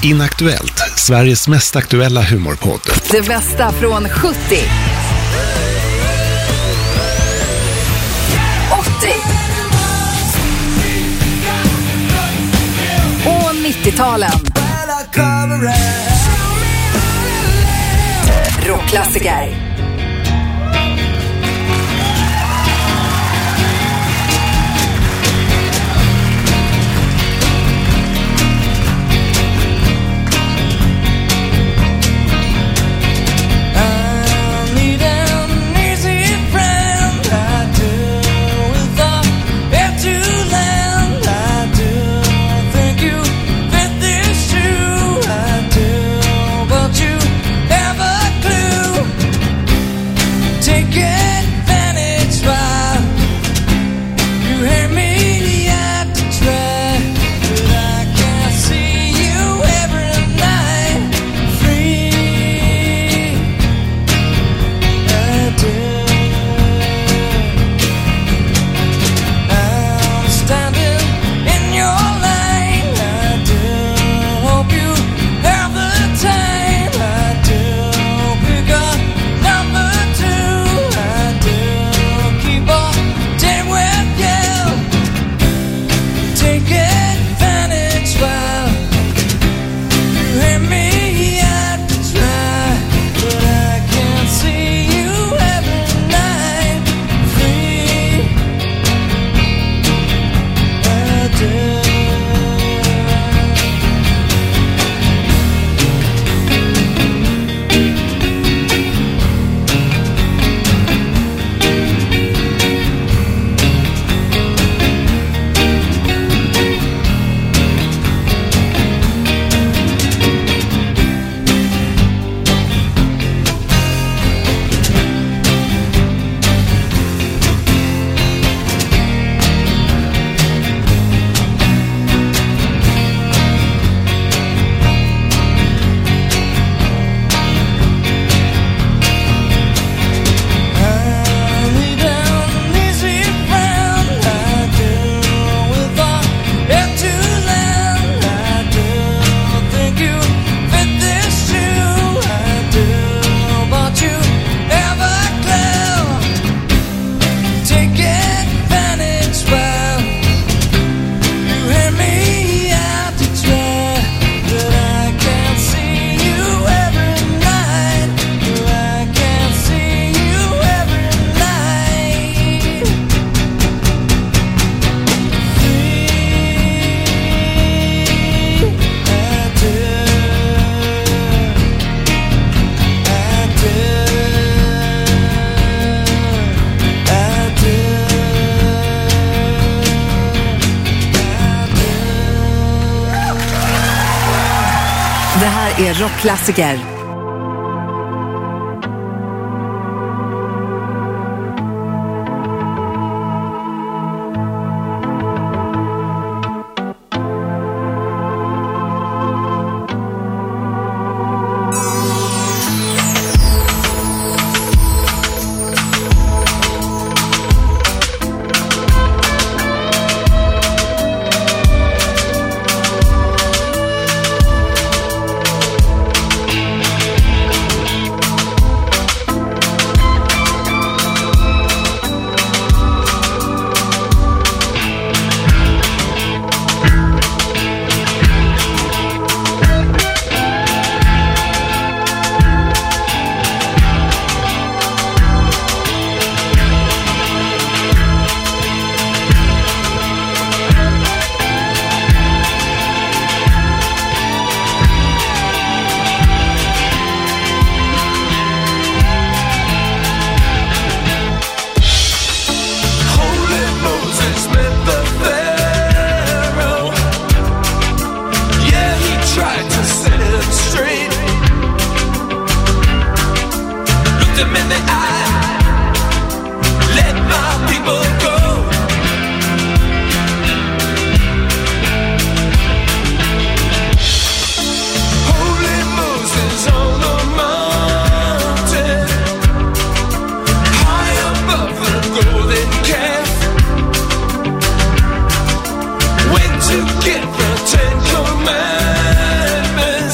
Inaktuellt, Sveriges mest aktuella humorpodd. Det bästa från 70, 80 och 90-talen. Rockklassiker. Det här är rockklassiker. to get the 10 Commandments.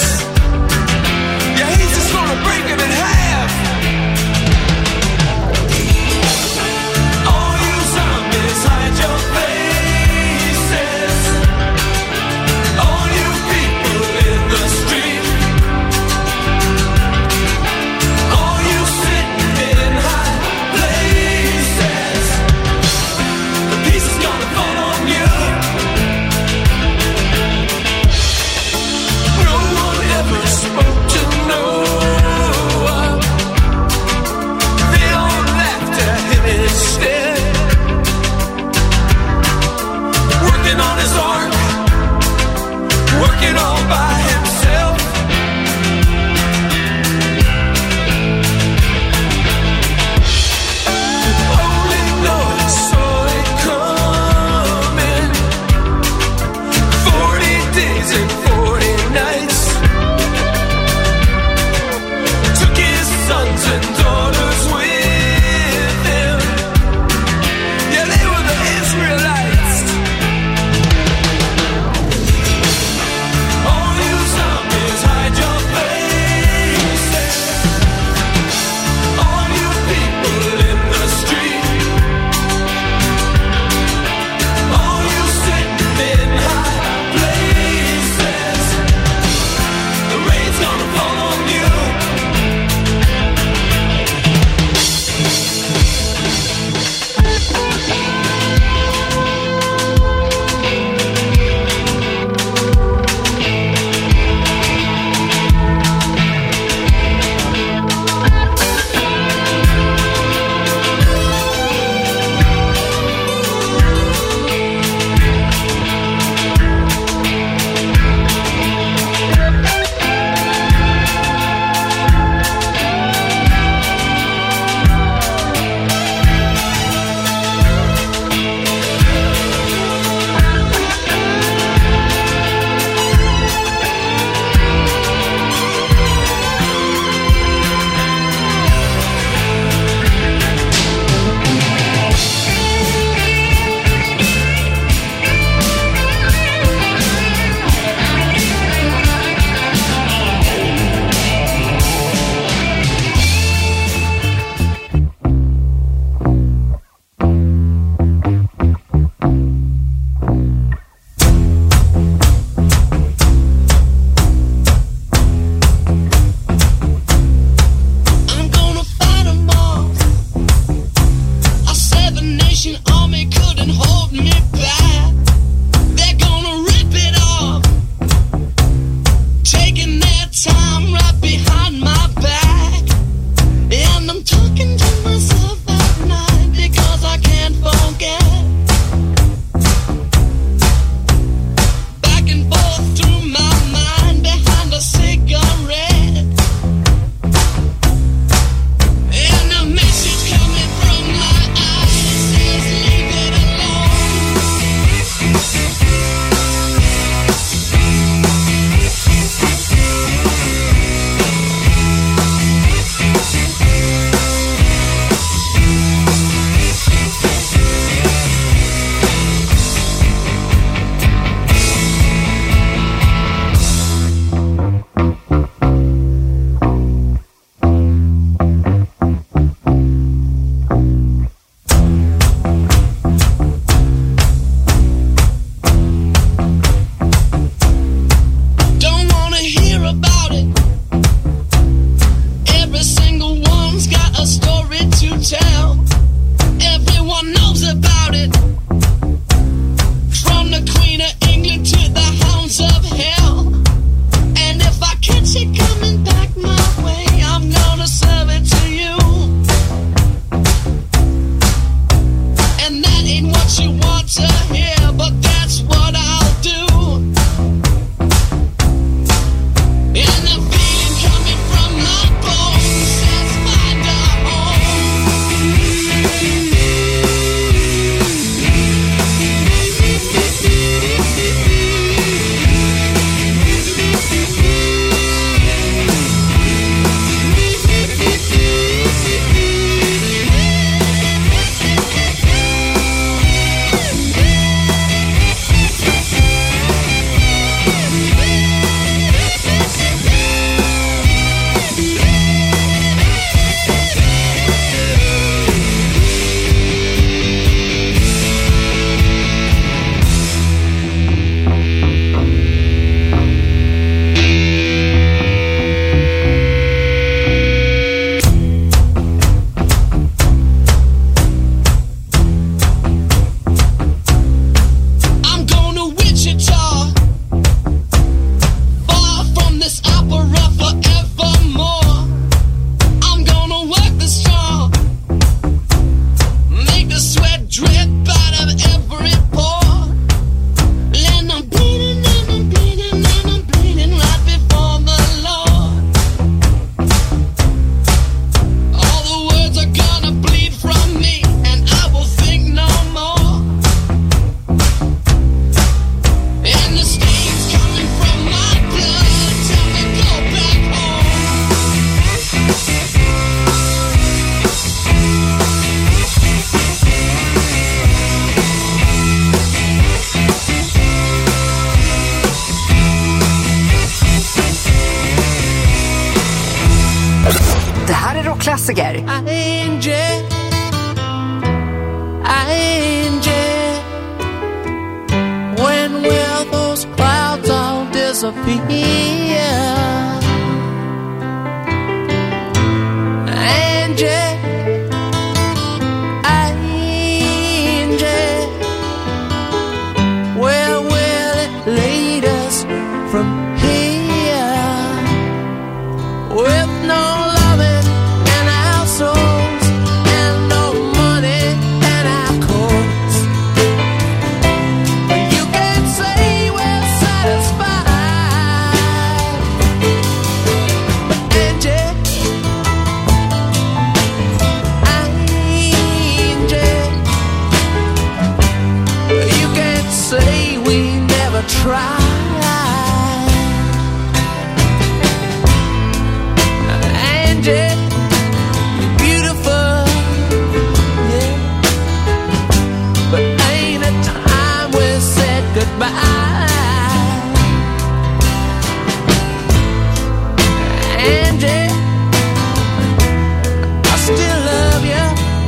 rockklassiker. Angel, when will those clouds all disappear? Angel, where will it lead us from here? With no loving in our souls and no money in our coats, you can't say we're satisfied. But Angel, you can't say we never tried. You're beautiful, yeah, but ain't it time we said goodbye? Angie, I still love you.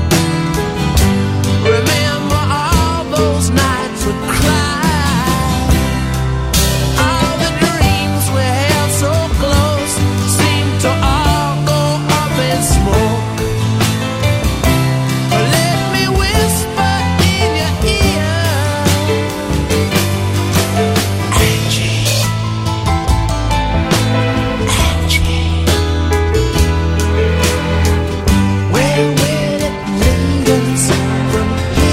Remember all those nights we cried, all the dreams we held so close seemed to all smoke. Let me whisper in your ear, Angie, where will it lead us from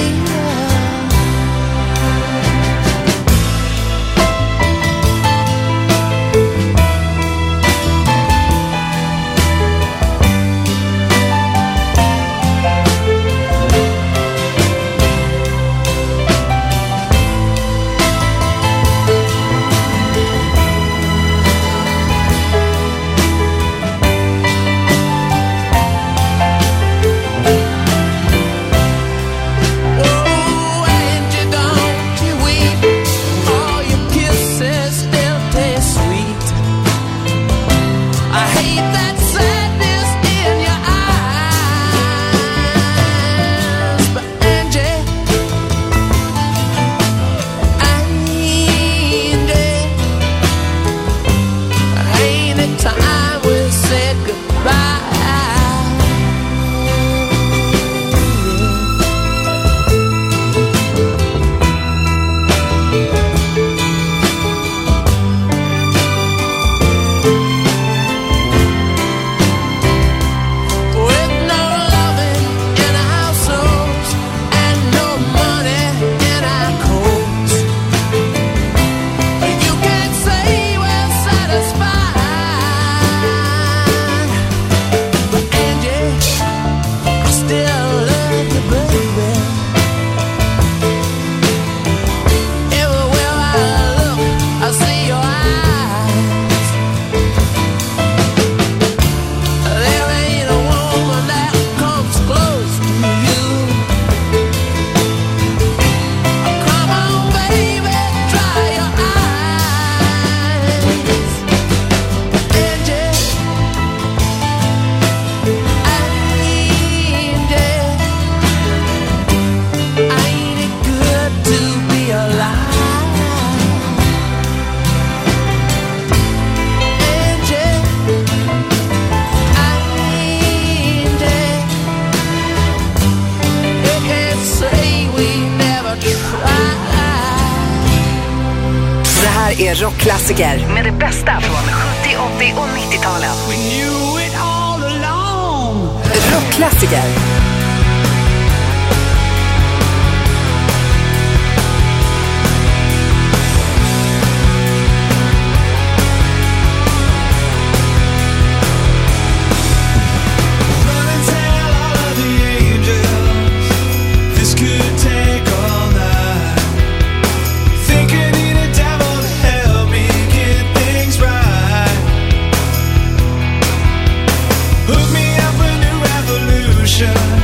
är rockklassiker med det bästa från 70, 80 och 90-talen. Rockklassiker. Hook me up a new revolution.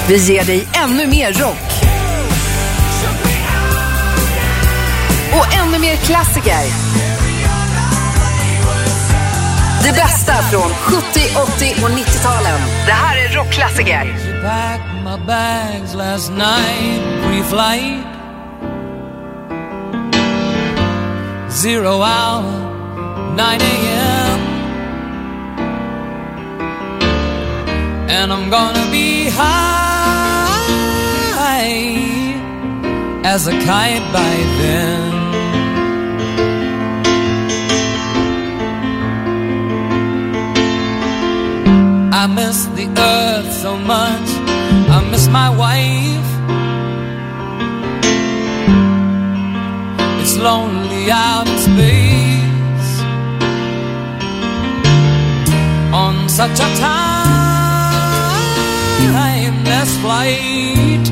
Vi ger dig ännu mer rock. Och ännu mer klassiker. Det bästa från 70, 80 och 90-talen. Det här är rockklassiker. She packed my bags last night, pre-flight. 0 hour, 9 a.m. And I'm gonna be high as a kite by then. I miss the earth so much, I miss my wife. It's lonely out in space on such a timeless flight.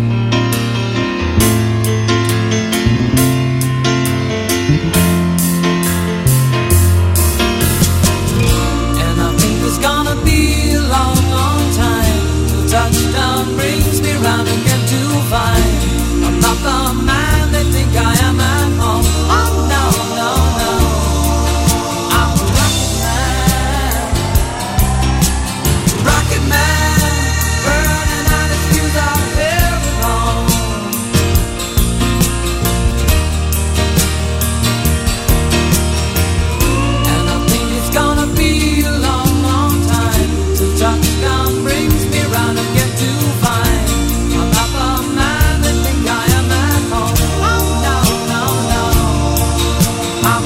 And I think it's gonna be a long, long time till touchdown brings me round again to find I'm not the man they think I am at home. Oh no, no, no, I'm a rocket man, burning out his fuse out there alone. And I think it's gonna be a long, long time till touchdown brings me round again to find I'm not the man they think I am at home. Oh no, no, no, I'm a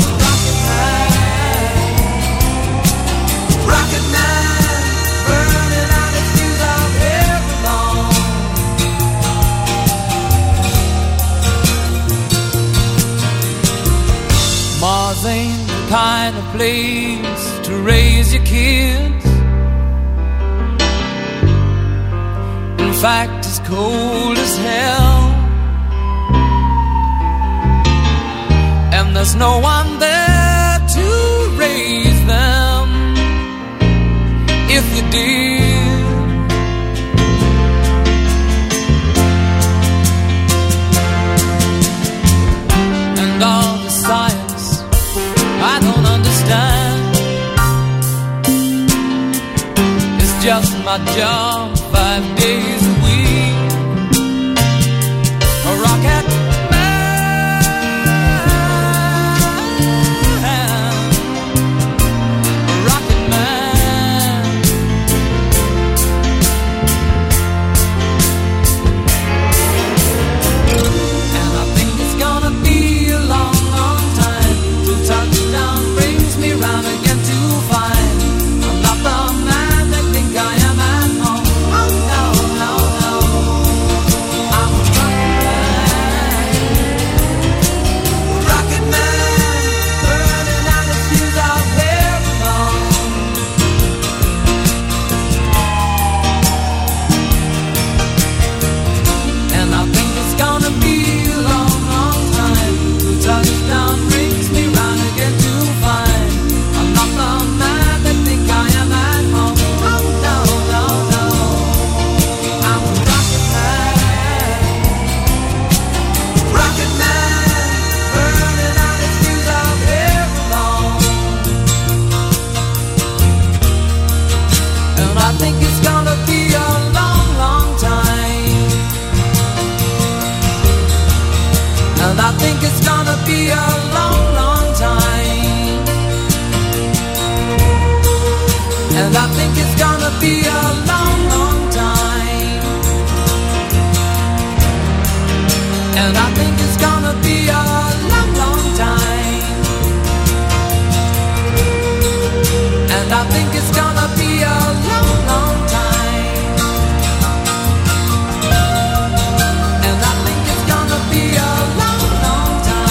rocket man, burning out his fuse out there alone. Mars ain't the kind of place to raise your kids. In fact, it's cold as hell, and there's no one there to raise them if you did. And all the science I don't understand, it's just my job 5 days a week. A rocket man, a rocket man. And I think it's gonna be a long, long time till touchdown brings me round again to find I'm not the man they think I am at home. Oh no, no, no, I'm a rocket man, burning out his fuse out there alone. And I think it's gonna be a long, long time till touchdown brings me round again to find I'm not the man they think I am at home. Oh no, no, no, I'm a rocket man, burning out his fuse out there alone. And I think it's gonna be a long, long time. And I think it's gonna be a long, long time. And I think it's gonna be a long, long time. And I think it's gonna be a long, long time. And I think it's gonna be a long, long time. And I think it's gonna be a long, long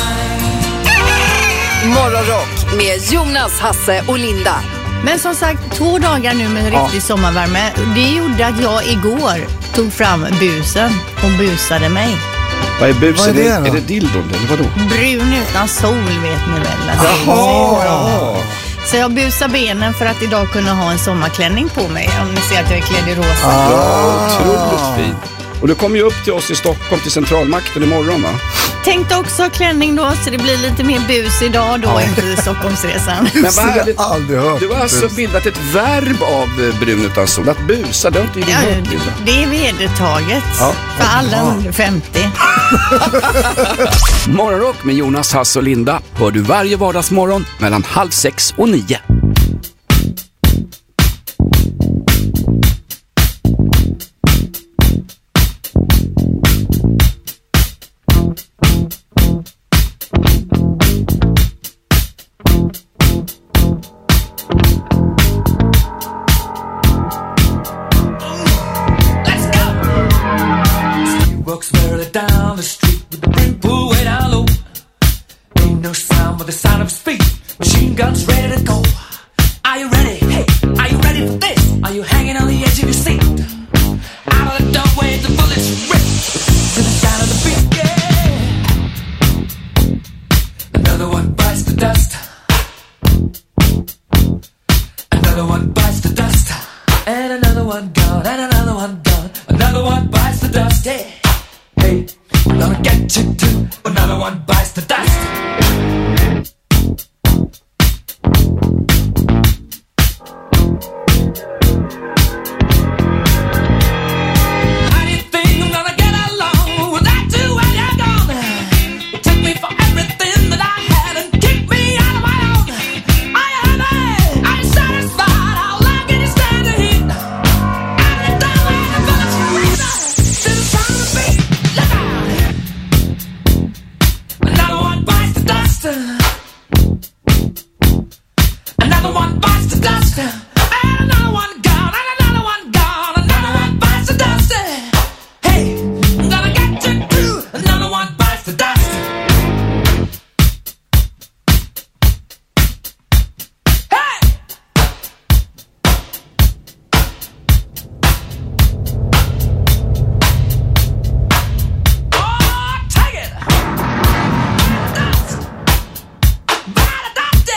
time. Morgonrock med Jonas, Hasse och Linda. Men som sagt, 2 dagar nu med riktig sommarvärme. Det gjorde att jag igår tog fram busen och busade mig. Vad är busen? Vad är det då? Är det dildon eller vadå? Brun utan sol, vet ni väl. Jaha! Så jag busar benen för att idag kunna ha en sommarklänning på mig. Om ni ser att jag är klädd i rosa. Ja, otroligt fint. Och du kommer ju upp till oss i Stockholm till centralmakten imorgon, va? Tänkte också ha klänning då, så det blir lite mer bus idag då inför Stockholmsresan. Men vad härligt. Aldrig hört. Du har alltså bildat ett verb av Brun utan sol. Att busa, det har inte Ja, hört. det är vedertaget för alla under 50. Morgonrock med Jonas, Hasse och Linda hör du varje vardagsmorgon mellan 6:30 och 9. Walks merrily down the street with the brim pulled way down low. Ain't no sound but the sound of his feet. Machine guns ready to go. Are you ready? Hey, are you ready for this? Are you hanging on the edge of your seat? Out of the doorway, the bullets rip to the sound of the beat. Yeah. Another one bites the dust. Another one bites the dust. And another one gone. And another one gone. Another one bites the dust. Yeah. Hey, I'm gonna get you too. Another one bites the dust. How do you think I'm gonna get along without you when you're gone? You took me for everything that I had and kicked me out of my own. Are you happy? Are you satisfied? How long can you stand the heat? Out of the doorway, the bullets race to the sound of the beat. Look out! Another one bites the dust. Another one bites the dust. And another one gone. And another one gone. Another one bites the dust. Hey, I'm gonna get you too. Another one bites the dust. Hey! Oh, take it! Dust! Bite the dust!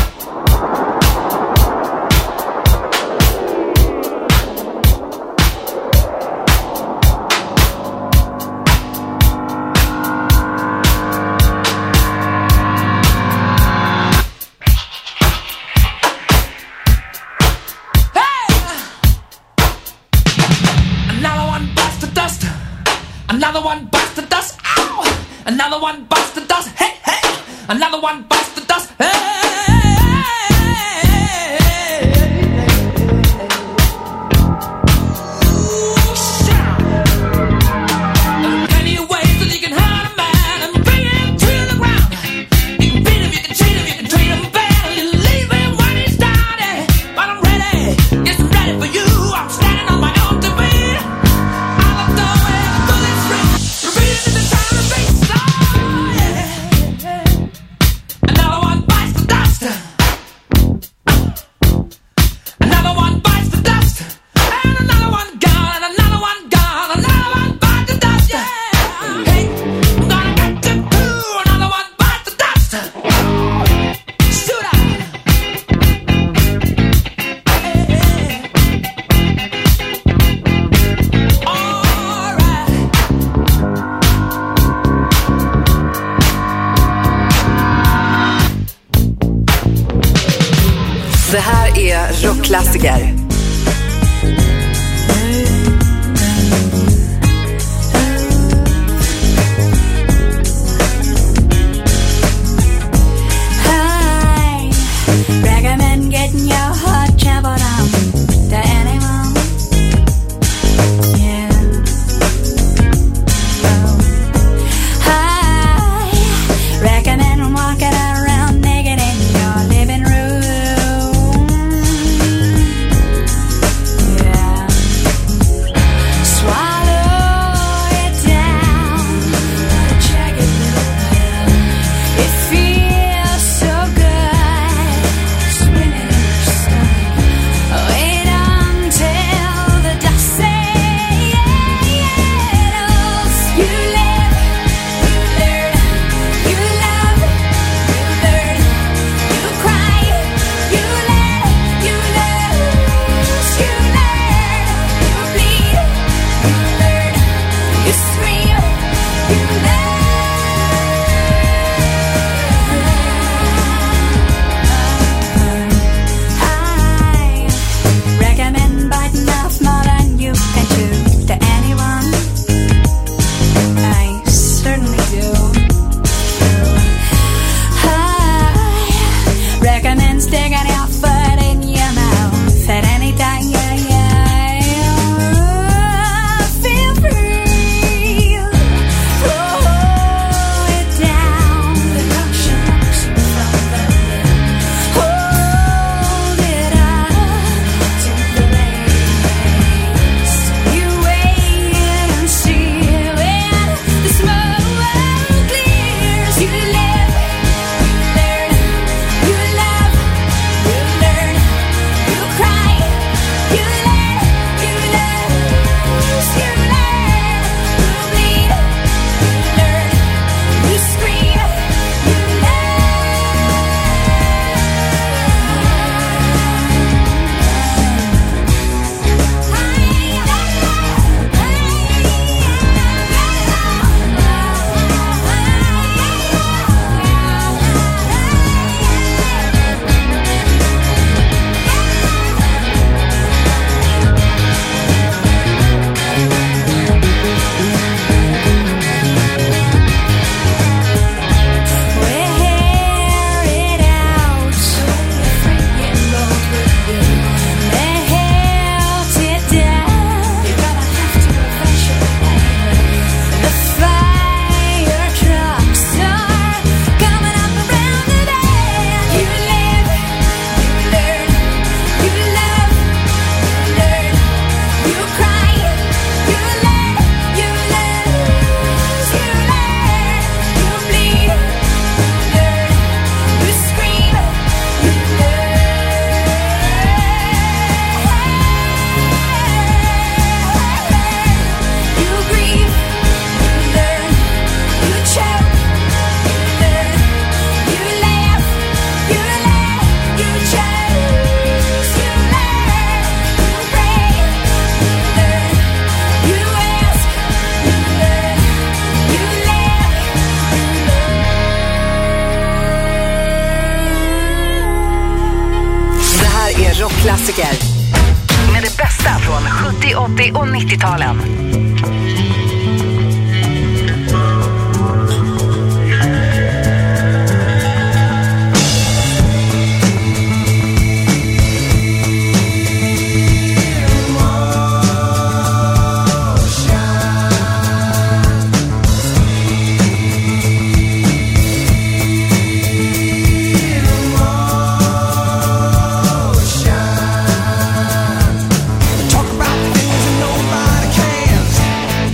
Another one bites the dust. Another one bites the dust. Ow! Another one bites the dust. Hey, hey! Another one bites the dust. Hey! Ooh, shout! There are plenty of ways that you can hurt a man and bring him to the ground. You can beat him, you can cheat him, you can treat him bad, you leave him when he's down. But I'm ready, yes I'm ready for you. I'm standing on my own to beat. Out of the way, the bullets ring, repeating in the sound of bass. Oh yeah. Another one bites the dust. Another one bites the dust. And another one gone. And another one gone. Another one bites the dust. Yeah. Hey, I'm gonna get you too. Another one bites the dust. Shoot out. All right. Det här är rockklassiker. Hi, recommend getting your heart traveled on to anyone. Yeah. Oh. Hi, recommend walking around naked in your living room. rockklassiker. Med det bästa från 70, 80 och 90-talen. Talk about things that nobody cares.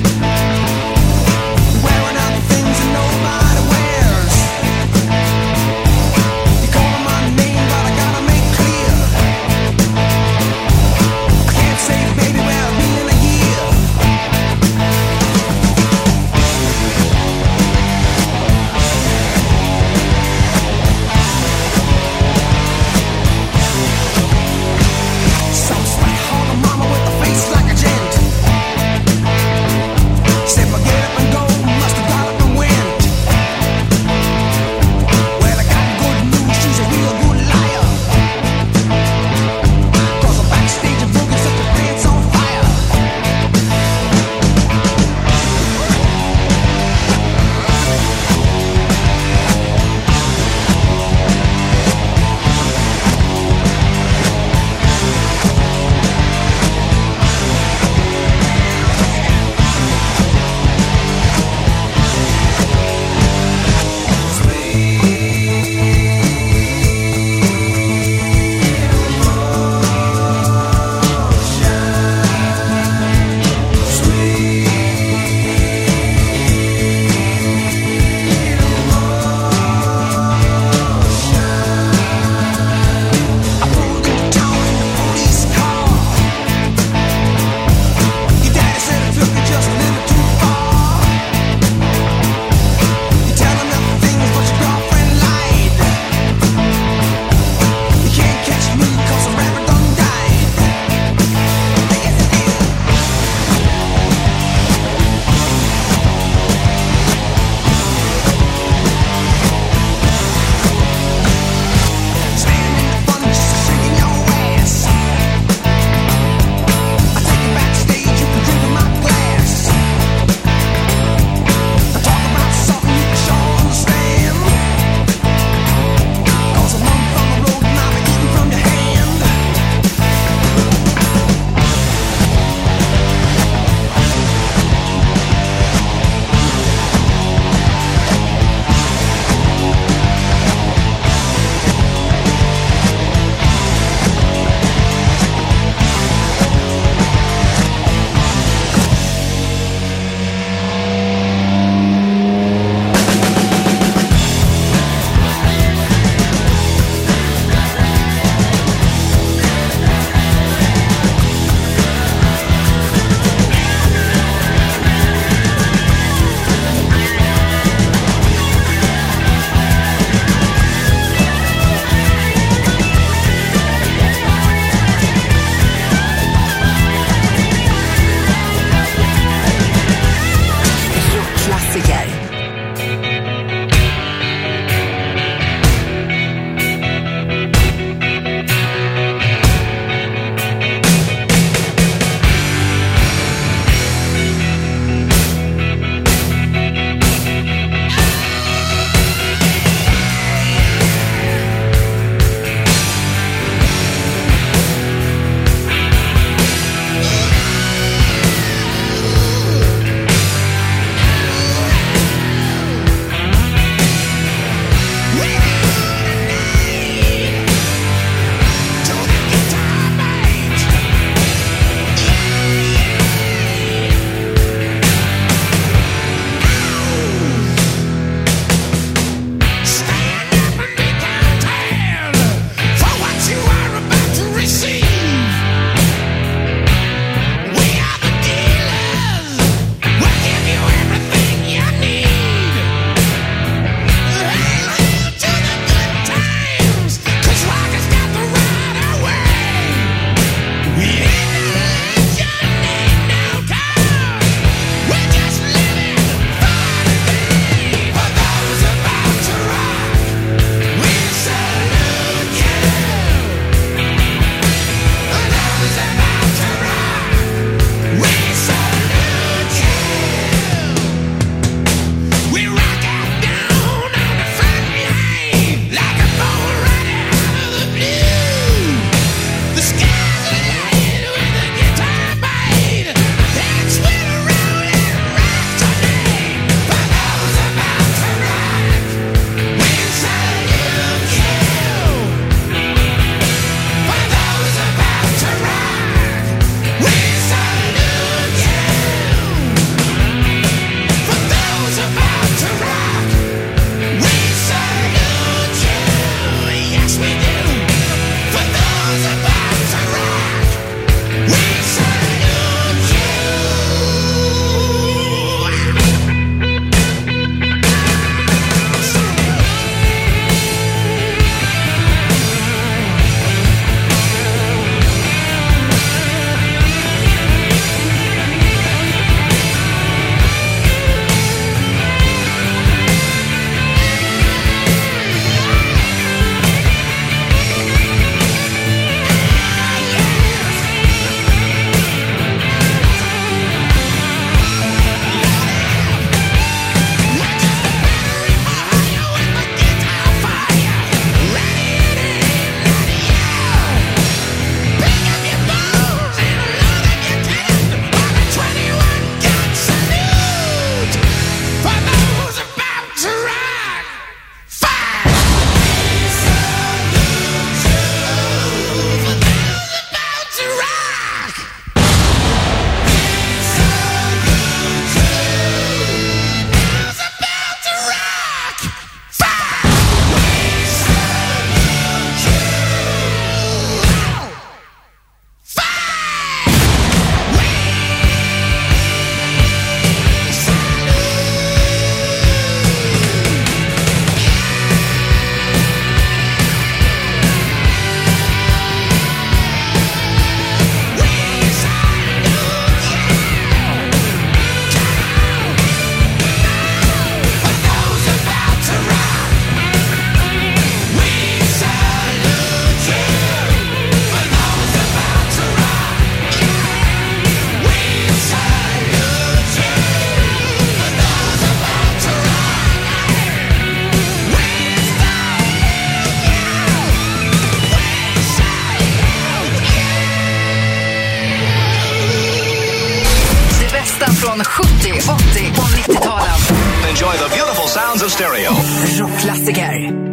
och 90-talen. Enjoy the beautiful sounds of stereo. Rockklassiker.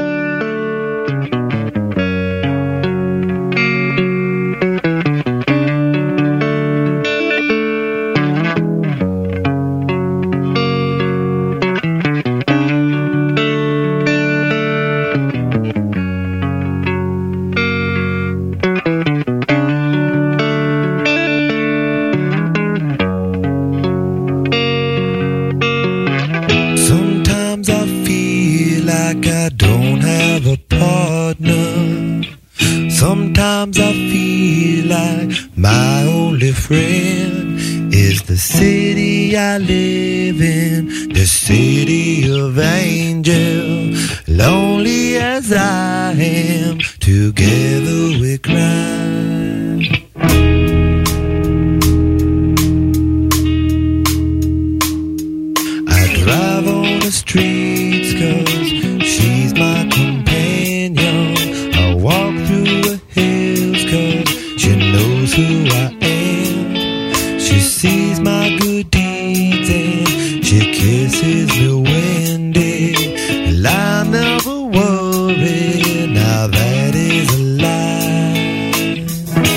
Sometimes I feel like my only friend is the city I live in, the city of angels. Lonely as I am, together we cry. I drive on the streets 'cause she's my companion. I walk through the hills 'cause she knows who I am. She sees my good deeds and she kisses me when I never worry, now that is a lie.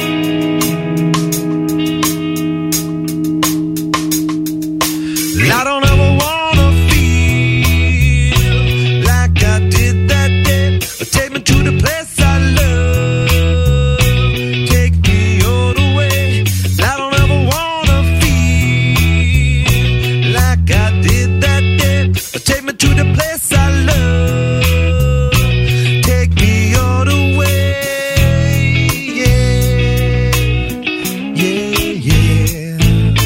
I don't ever wanna feel like I did that day. Take me to the place I love, take me all the way. I don't ever wanna feel like I did that day. Take me to the place I love, take me all the way. Yeah, yeah, yeah.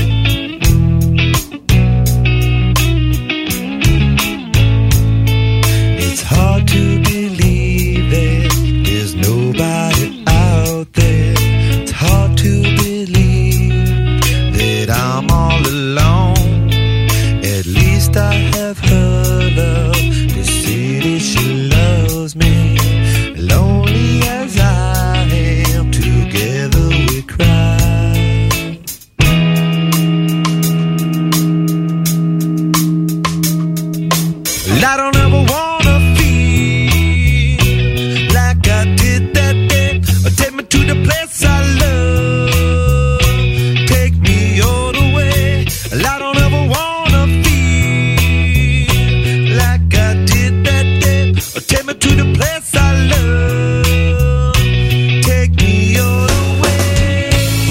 It's hard to believe that there's nobody out there. It's hard to believe that I'm all alone. At least I have her love. The city, she loves me. Lonely as I am, together we cry. I don't ever wanna feel like I did that day. Take me to the place I love, take me all the way. I don't ever wanna feel like I did that day. Take me to the place I love, take me all the way.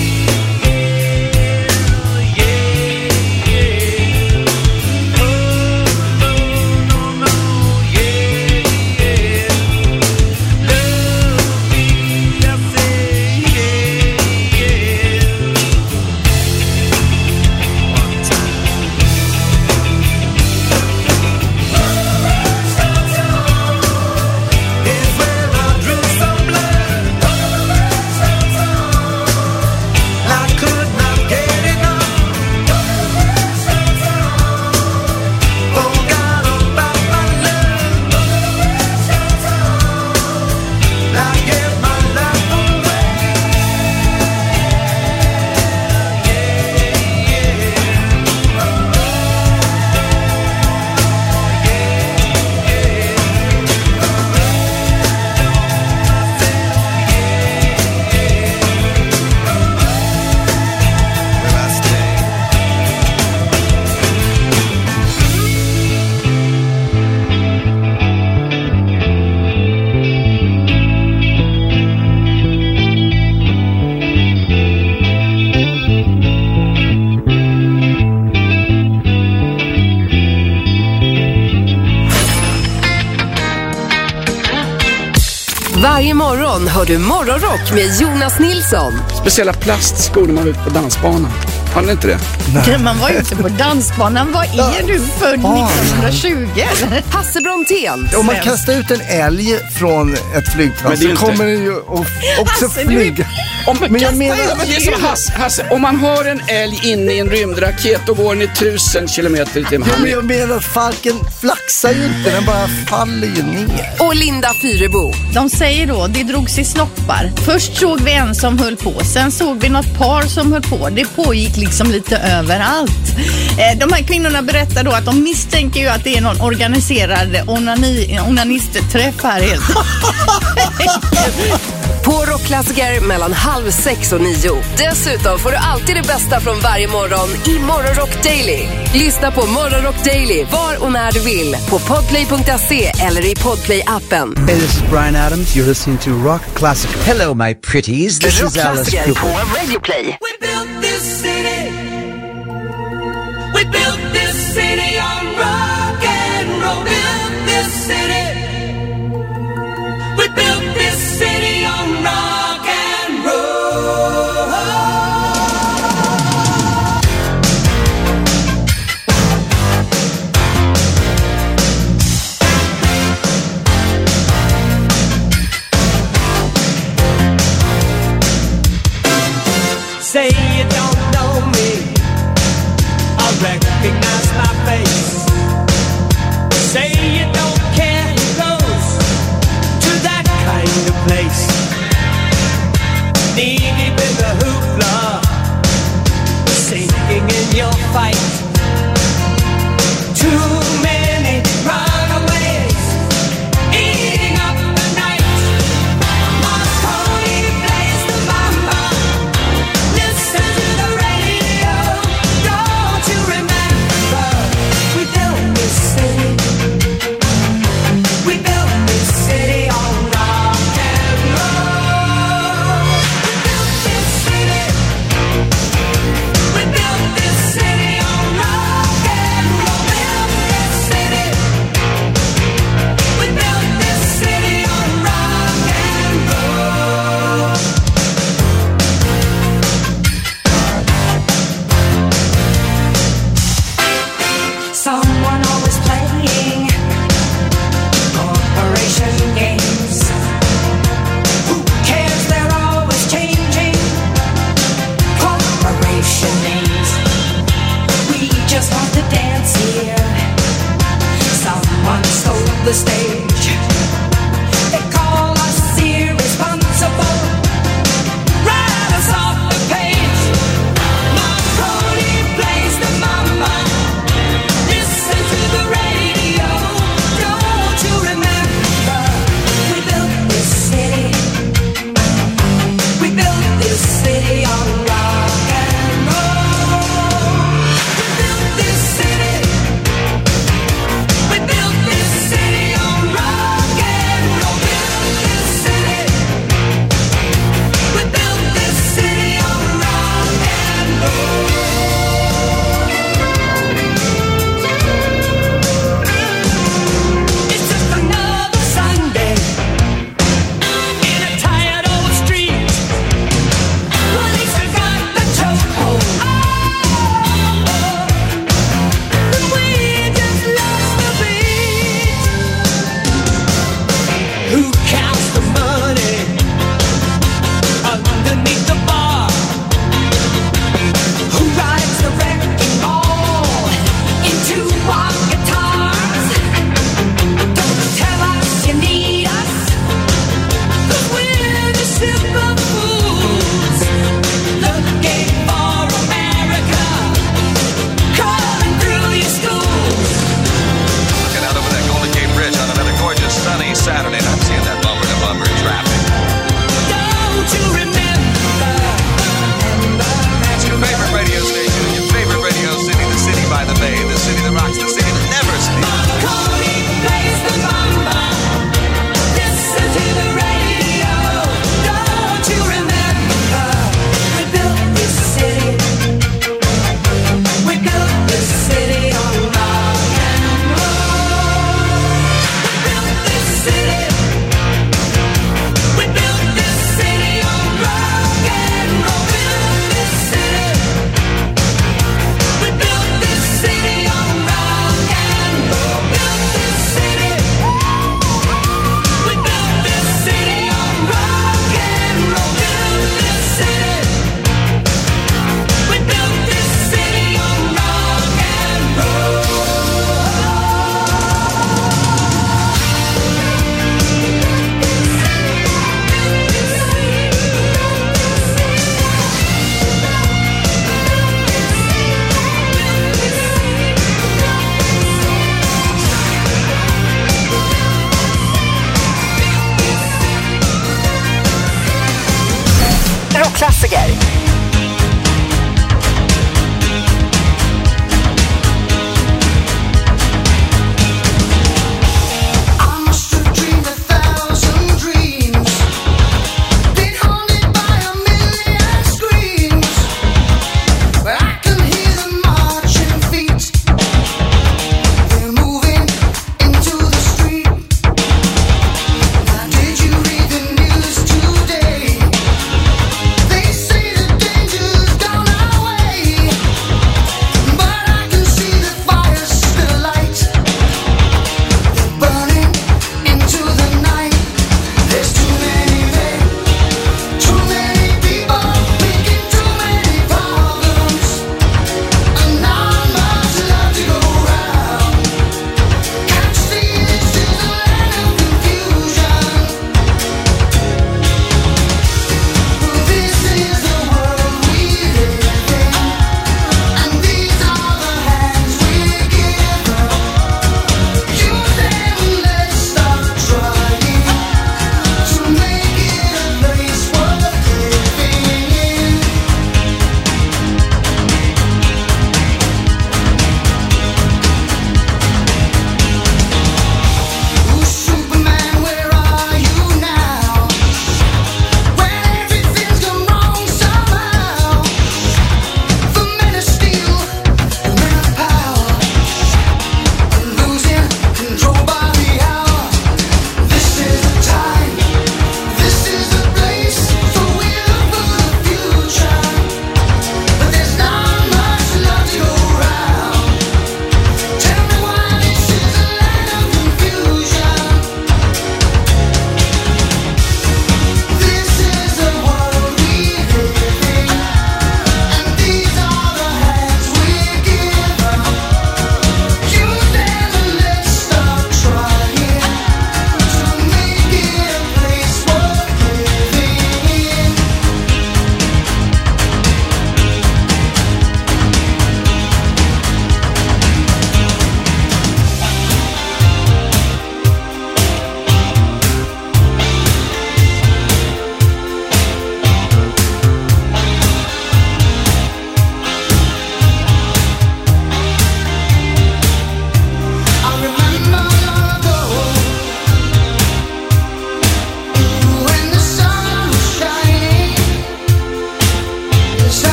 Yeah, yeah. Oh, no, no, no, yeah, yeah. Love me, I say, yeah, yeah. One time. It's when I drew some blood. I could not get enough. Forgot about my love. I gave my life away. Will I stay? Varje morgon hör du Morgonrock med Jonas Nilsson. Speciella plastskor när man är ute på dansbanan. Har ni inte det? Man var ju inte på dansbanan. Vad är du född 1920? Hasse Brontén. Om man kastar ut en älg från ett flygplan Men det är så inte- kommer den ju också Hasse, du- flyga. Men jag menar... Det är som Hasse, om man har en älg inne i en rymdraket då går den i 1000 kilometer i timmen. Ja, men jag menar att falken flaxar ju inte, den bara faller ju ner. Och Linda Fyrebo. De säger då, det drogs i snoppar. Först såg vi en som höll på, sen såg vi något par som höll på. Det pågick liksom lite överallt. De här kvinnorna berättar då att de misstänker ju att det är någon organiserad onanistträff här helt. På Rockklassiker mellan 5:30 och 9. Dessutom får du alltid det bästa från varje morgon i Morgonrock Daily. Lyssna på Morgonrock Daily var och när du vill på podplay.se eller i Podplay-appen. Hey, this is Brian Adams. You're listening to Rock Classical. Hello, my pretties. This is Alice Cooper. På Radio Play. We built this city. We built this city on rock and roll. Built this city. We built this city on rock and roll. Say you don't know me, I recognize my face. Say you don't care who goes to that kind of place. Knee deep in the hoopla, sinking in your fight. Too many runaways, eating up the night. Marconi plays the mama. Listen to the radio. Don't you remember? We built this city. We built this city on rock and roll. We built this city. We built this city on rock and roll. Built this city. We built this city on rock and roll. Someone always playing corporation games. Who cares? They're always changing corporation names. We just want to dance here. Someone stole the stage. They call us irresponsible. Write us off the page. Marconi plays the mama. Listen to the radio. Don't you remember? We built this city. We built this city on rock and roll. We built this city. We built this city on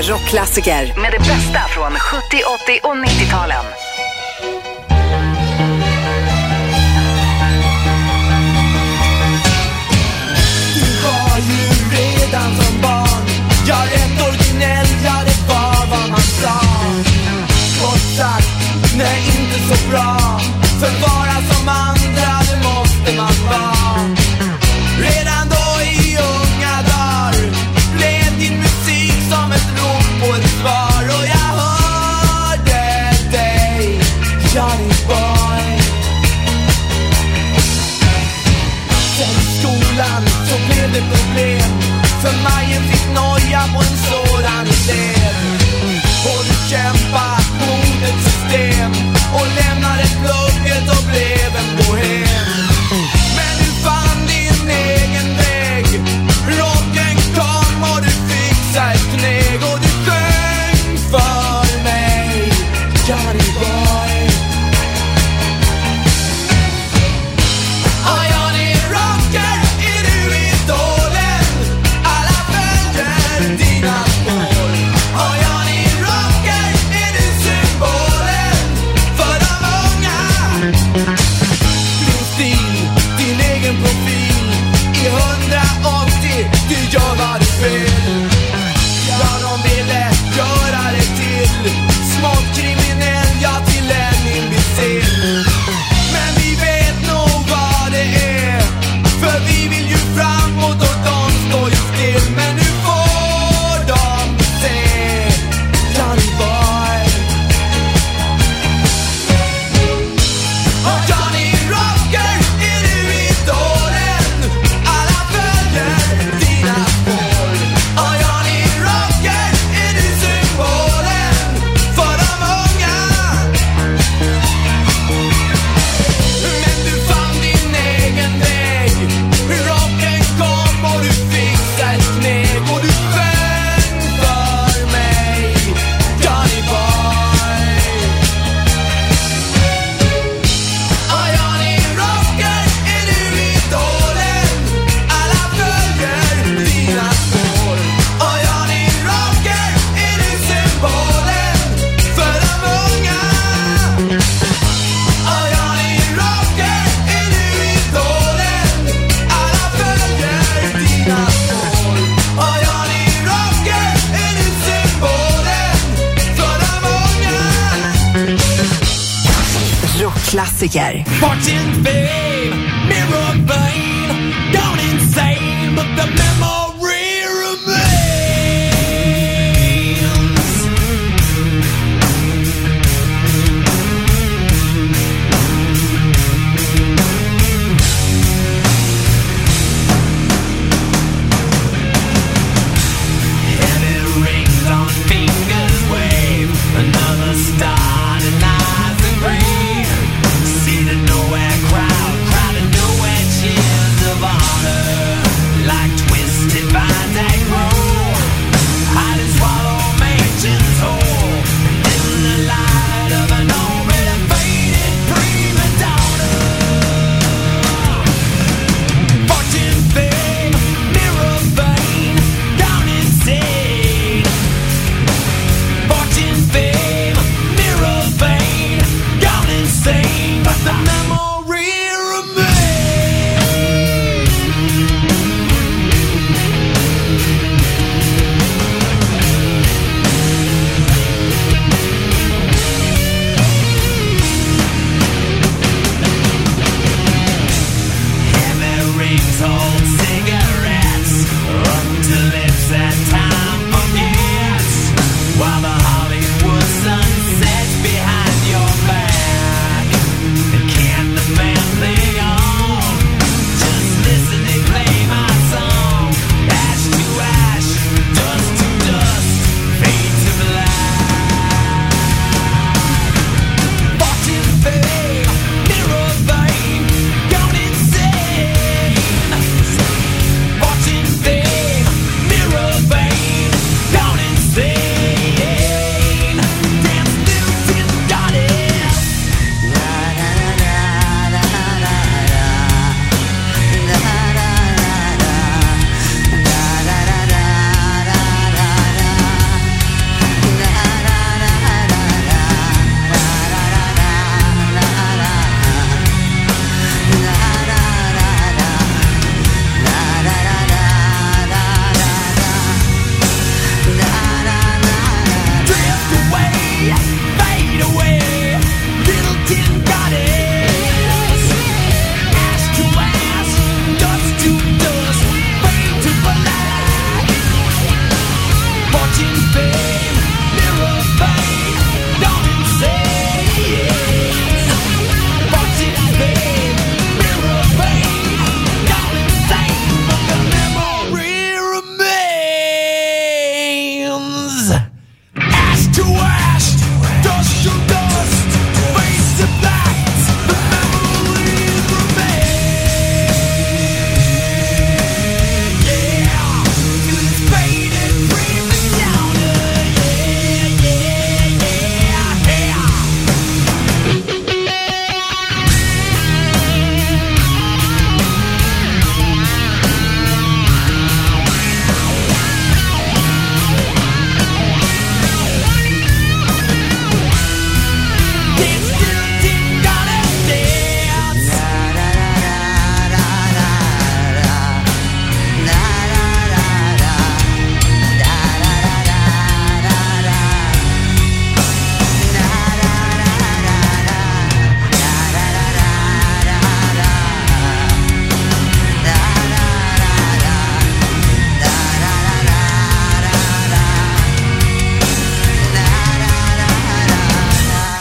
rockklassiker med det bästa från 70, 80 och 90-talen. Du var ju redan som barn, jag rätt originell, ja det var vad man sa. Kort sagt, nej inte så bra, för vara som andra det måste man vara. Redan då i unga dagar blev din musik som ett rop på ett svar. Och jag hörde dig, Johnny Boy. Sen i skolan så blev det problem, för Majen fick noja på en sådan idé. Och du kämpade mot ett system och lämnade plugget och blev en bohem. Men du fann din egen väg, rocken kom och du fixade ett knägg. Och du sjöng för mig, Johnny Boy. Och Johnny rocker, är du idolen, alla följer dina spår. Och Johnny rocker, är du symbolen för de unga. Din stil, din egen profil, i 180, du gör vad du vill. Ja, de ville göra det till smått kriminell, ja till en imbecill. Men vi vet nog vad det är, för vi vill ju framåt och de står ju still. Men nu får de se, Johnny Boy. Och Johnny rocker, är du idolen, alla följer dina spår. Och Johnny rocker, är du symbolen för de unga. Men du fann din egen väg, rocken kom och du fixade ett knägg. Och du sjöng för mig, Johnny Boy. Och Johnny rocker, är du idolen, alla följer dina spår. Och Johnny rocker, är du symbolen för de unga. Och Johnny rocker, är du idolen, alla följer dina spår. Och Johnny rocker, är du symbolen för de unga. Rockklassiker. Fortune, fame, mirror vein, gone insane, but the memory remains. Heavy rings on fingers wave, another star denies the grave. Seated nowhere crowd, crowded nowhere cheers of honor, like twisted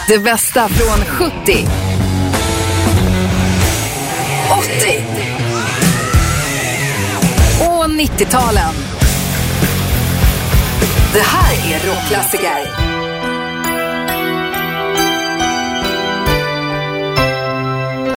Det bästa från 70, 80 och 90-talen. Det här är rockklassiker.